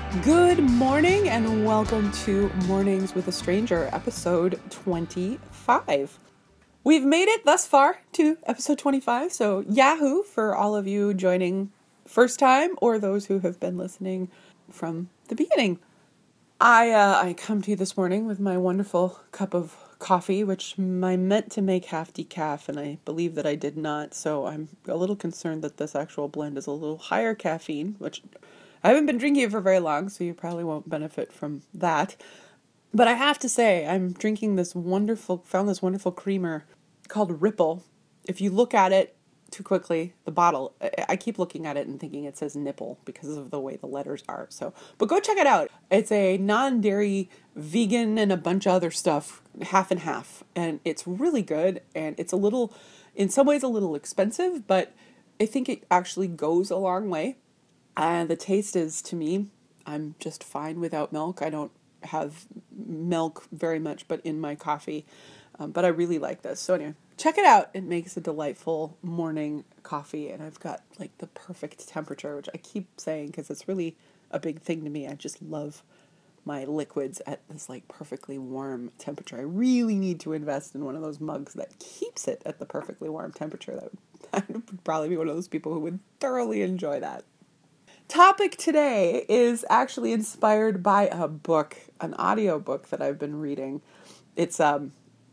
Good morning and welcome to Mornings with a Stranger, episode 25. We've made it thus far to episode 25, so yahoo for all of you joining first time or those who have been listening from the beginning. I come to you this morning with my wonderful cup of coffee, which I meant to make half decaf, and I believe that I did not, so I'm a little concerned that this actual blend is a little higher caffeine, which I haven't been drinking it for very long, so you probably won't benefit from that. But I have to say, I'm drinking found this wonderful creamer called Ripple. If you look at it too quickly, the bottle, I keep looking at it and thinking it says nipple because of the way the letters are. But go check it out. It's a non-dairy, vegan, and a bunch of other stuff, half and half. And it's really good, and it's in some ways a little expensive, but I think it actually goes a long way. And the taste is, to me, I'm just fine without milk. I don't have milk very much, but in my coffee. But I really like this. So anyway, check it out. It makes a delightful morning coffee. And I've got like the perfect temperature, which I keep saying because it's really a big thing to me. I just love my liquids at this like perfectly warm temperature. I really need to invest in one of those mugs that keeps it at the perfectly warm temperature. I would probably be one of those people who would thoroughly enjoy that. Topic today is actually inspired by a book, an audio book that I've been reading. It's a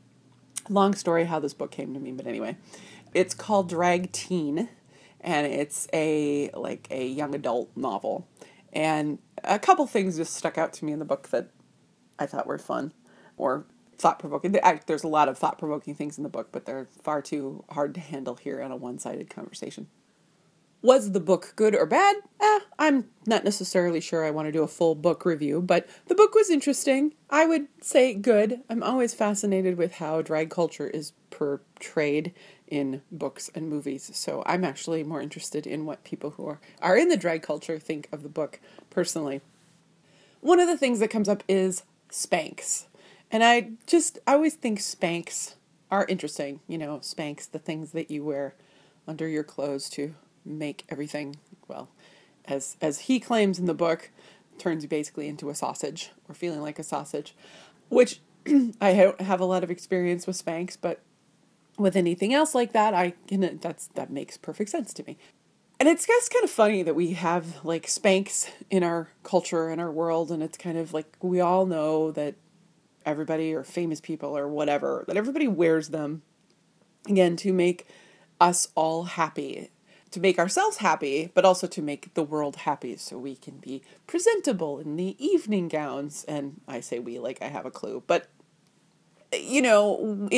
long story how this book came to me, but anyway, it's called Drag Teen, and it's a young adult novel. And a couple things just stuck out to me in the book that I thought were fun or thought-provoking. There's a lot of thought-provoking things in the book, but they're far too hard to handle here on a one-sided conversation. Was the book good or bad? I'm not necessarily sure I want to do a full book review, but the book was interesting. I would say good. I'm always fascinated with how drag culture is portrayed in books and movies, so I'm actually more interested in what people who are in the drag culture think of the book personally. One of the things that comes up is Spanx, and I always think Spanx are interesting. You know, Spanx, the things that you wear under your clothes to make everything, well, as he claims in the book, turns you basically into a sausage or feeling like a sausage, which I don't have a lot of experience with Spanx, but with anything else like that, that makes perfect sense to me. And it's just kind of funny that we have like Spanx in our culture, in our world, and it's kind of like we all know that everybody or famous people or whatever, that everybody wears them, again, to make us all happy. To make ourselves happy, but also to make the world happy so we can be presentable in the evening gowns. And I say we like I have a clue. But, you know,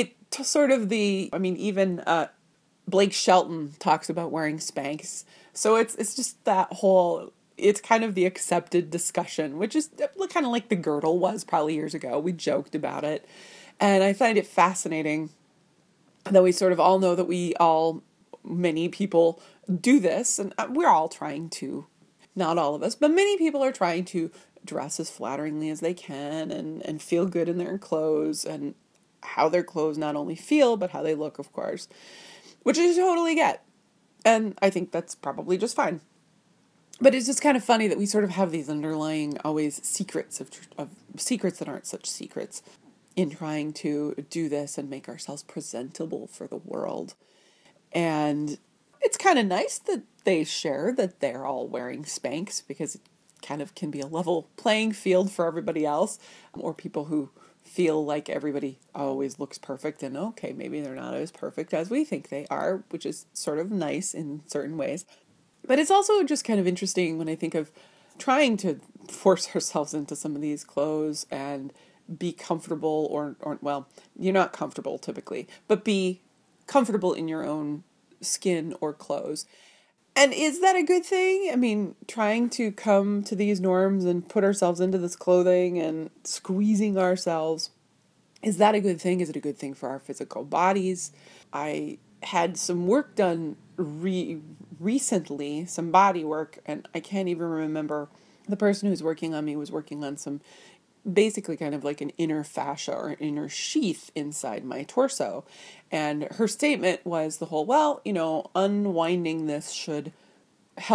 even Blake Shelton talks about wearing Spanx. So it's just that whole, it's kind of the accepted discussion, which is kind of like the girdle was probably years ago. We joked about it. And I find it fascinating that we sort of all know that many people do this, and we're all trying to, not all of us, but many people are trying to dress as flatteringly as they can and feel good in their clothes and how their clothes not only feel, but how they look, of course, which I totally get. And I think that's probably just fine. But it's just kind of funny that we sort of have these underlying always secrets of secrets that aren't such secrets in trying to do this and make ourselves presentable for the world. And it's kind of nice that they share that they're all wearing Spanx because it kind of can be a level playing field for everybody else, or people who feel like everybody always looks perfect and okay, maybe they're not as perfect as we think they are, which is sort of nice in certain ways. But it's also just kind of interesting when I think of trying to force ourselves into some of these clothes and be comfortable or well, you're not comfortable typically, but be comfortable in your own skin or clothes. And is that a good thing? I mean, trying to come to these norms and put ourselves into this clothing and squeezing ourselves, is that a good thing? Is it a good thing for our physical bodies? I had some work done recently, some body work, and I can't even remember. The person who's working on me was working on some basically kind of like an inner fascia or inner sheath inside my torso. And her statement was the whole, well, unwinding this should help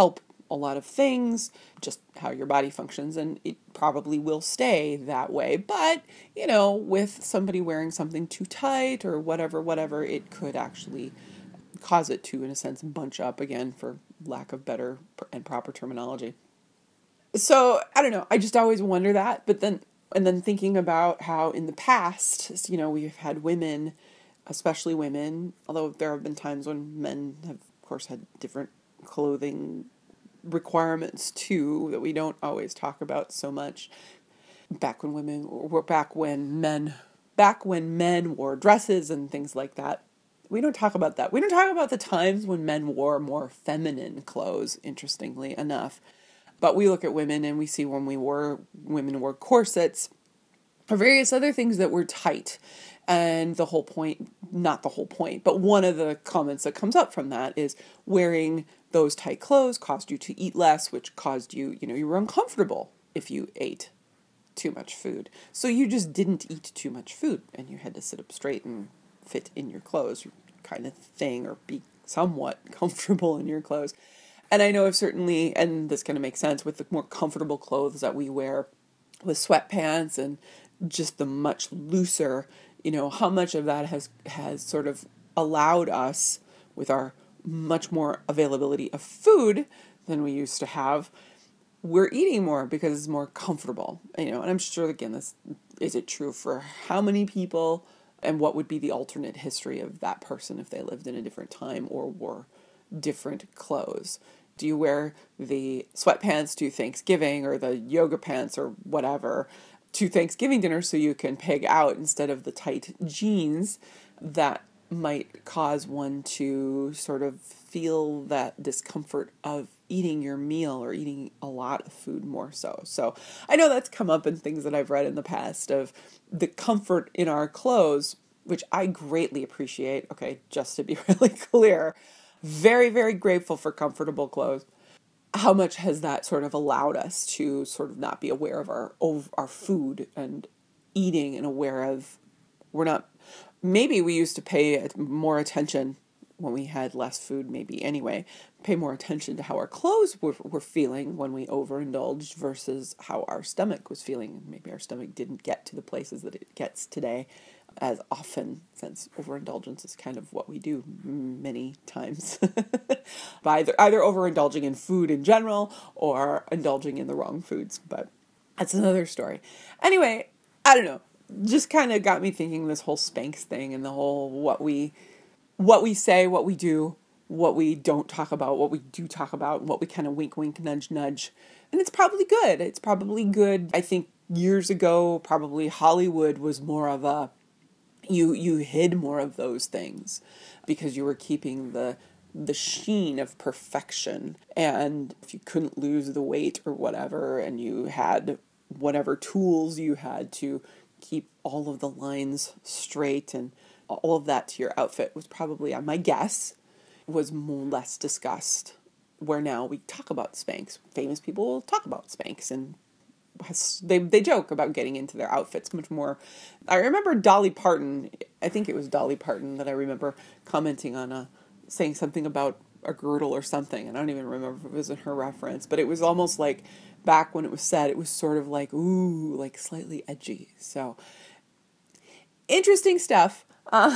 a lot of things, just how your body functions, and it probably will stay that way. But, with somebody wearing something too tight or whatever, it could actually cause it to, in a sense, bunch up again, for lack of better and proper terminology. So, I don't know. I just always wonder that. And then thinking about how in the past, we've had women, especially women, although there have been times when men have, of course, had different clothing requirements too, that we don't always talk about so much. Back when men wore dresses and things like that. We don't talk about that. We don't talk about the times when men wore more feminine clothes, interestingly enough. But we look at women and we see when women wore corsets or various other things that were tight. And not the whole point, but one of the comments that comes up from that is wearing those tight clothes caused you to eat less, which caused you, you were uncomfortable if you ate too much food. So you just didn't eat too much food and you had to sit up straight and fit in your clothes kind of thing, or be somewhat comfortable in your clothes. And I know certainly, and this kind of makes sense with the more comfortable clothes that we wear with sweatpants and just the much looser, how much of that has sort of allowed us, with our much more availability of food than we used to have, we're eating more because it's more comfortable, and I'm sure, again, is it true for how many people, and what would be the alternate history of that person if they lived in a different time or wore different clothes? Do you wear the sweatpants to Thanksgiving or the yoga pants or whatever to Thanksgiving dinner so you can peg out instead of the tight jeans that might cause one to sort of feel that discomfort of eating your meal or eating a lot of food more so. So I know that's come up in things that I've read in the past of the comfort in our clothes, which I greatly appreciate. Okay, just to be really clear, very, very grateful for comfortable clothes. How much has that sort of allowed us to sort of not be aware of our food and eating, and aware of maybe we used to pay more attention when we had less food, maybe anyway, pay more attention to how our clothes were feeling when we overindulged versus how our stomach was feeling. Maybe our stomach didn't get to the places that it gets today as often, since overindulgence is kind of what we do many times by either overindulging in food in general or indulging in the wrong foods. But that's another story. Anyway, I don't know. Just kind of got me thinking, this whole Spanx thing and the whole what we say, what we do, what we don't talk about, what we do talk about, what we kind of wink, wink, nudge, nudge. And it's probably good. It's probably good. I think years ago, probably Hollywood was more of a, you hid more of those things because you were keeping the sheen of perfection. And if you couldn't lose the weight or whatever, and you had whatever tools you had to keep all of the lines straight and all of that to your outfit, was probably, my guess, was less discussed. Where now we talk about Spanx. Famous people will talk about Spanx, and they joke about getting into their outfits much more. I remember Dolly Parton, I think it was Dolly Parton that I remember commenting on saying something about a girdle or something, and I don't even remember if it was in her reference, but it was almost like, back when it was said, it was sort of like, ooh, like slightly edgy. So, interesting stuff.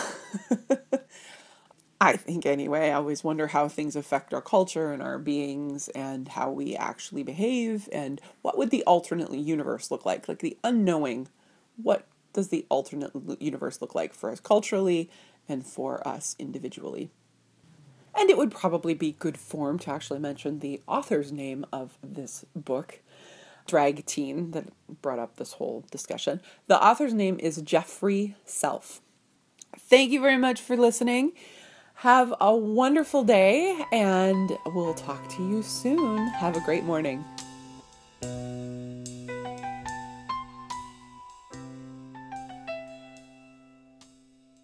I think anyway. I always wonder how things affect our culture and our beings and how we actually behave, and what would the alternate universe look like the unknowing. What does the alternate universe look like for us culturally and for us individually? And it would probably be good form to actually mention the author's name of this book, Drag Teen, that brought up this whole discussion. The author's name is Jeffrey Self. Thank you very much for listening. Have a wonderful day, and we'll talk to you soon. Have a great morning.